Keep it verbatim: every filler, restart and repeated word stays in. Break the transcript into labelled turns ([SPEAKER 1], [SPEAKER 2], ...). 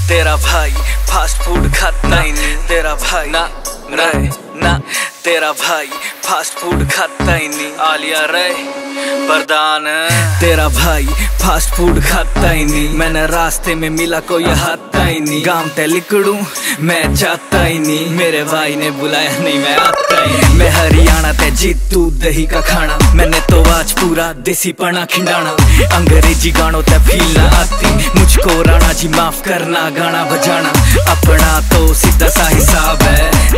[SPEAKER 1] तेरा भाई fast food खाता ही नहीं, तेरा भाई ना रे ना तेरा भाई फास्ट फूड खाता ही नहीं, आलिया रे प्रधान। तेरा भाई फास्ट फूड खाता ही नहीं, मैंने रास्ते में मिला कोई हाथा ही नहीं, गांव ते लिकड़ू मैं चाहता ही नहीं, मेरे भाई ने बुलाया नहीं मैं आता ही नहीं। मैं हरियाणा ते जीतू दही का खाना, मैंने तो आज पूरा देसी पना खिंडाना, अंग्रेजी गानों ते फील ना आती मुझको, राणा जी माफ करना गाना बजाना, अपना तो सीधा सा हिसाब है।